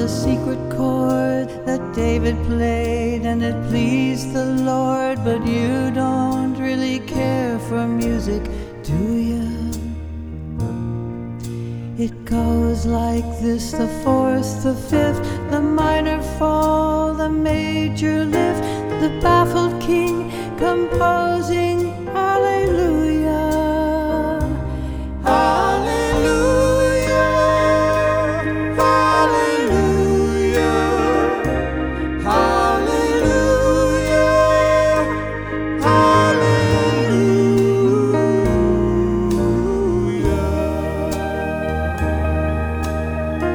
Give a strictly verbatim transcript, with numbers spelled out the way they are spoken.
a secret chord that David played, and it pleased the Lord. But you don't really care for music, do you? It goes like this: the fourth, the fifth, the minor fall, the major lift, the baffled king composing